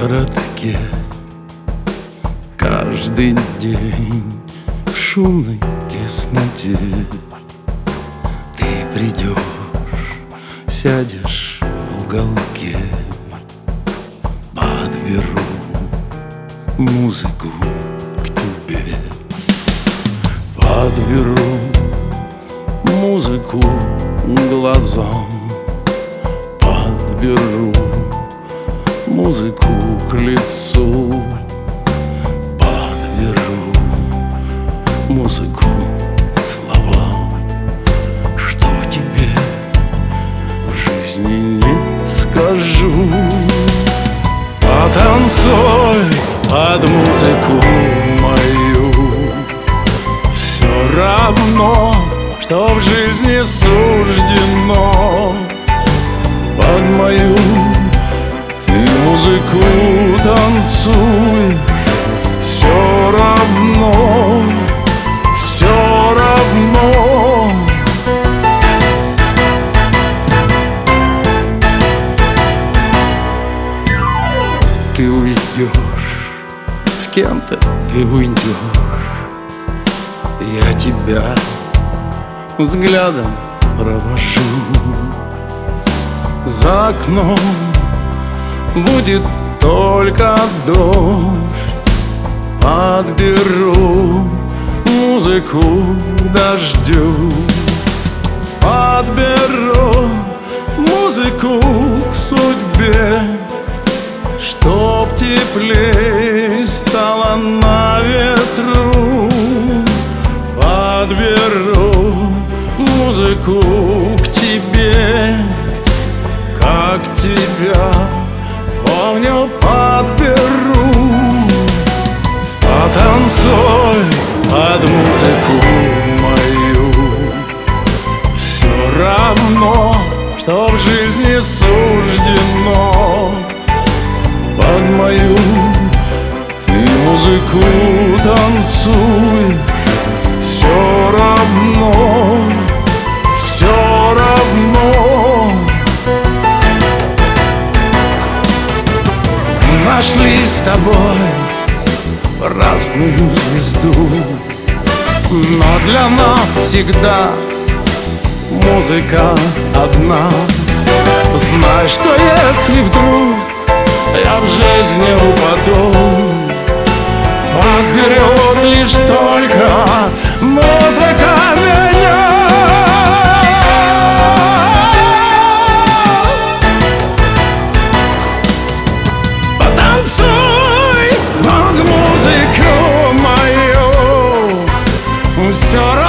городке. Каждый день в шумной тесноте ты придешь, сядешь в уголке. Подберу музыку к тебе, подберу музыку глазам, подберу музыку к лицу, подберу музыку к словам. Что тебе в жизни не скажу, потанцуй под музыку мою. Все равно, что в жизни суждено, под мою ты музыку танцуй. Все равно, все равно. Ты уйдешь, с кем-то ты уйдешь, я тебя взглядом провожу. За окном будет только дождь, подберу музыку к дождю, подберу музыку к судьбе, чтоб теплей стало на ветру. Подберу музыку к тебе, как тебя помню, подберу. Потанцуй под музыку мою. Все равно, что в жизни суждено, под мою ты музыку танцуй. Все равно, все равно. Нашли с тобой разную звезду, но для нас всегда музыка одна. Знай, что если вдруг я в жизни упаду, подберет лишь только музыка меня. Потанцуй под музыку мою. Все равно.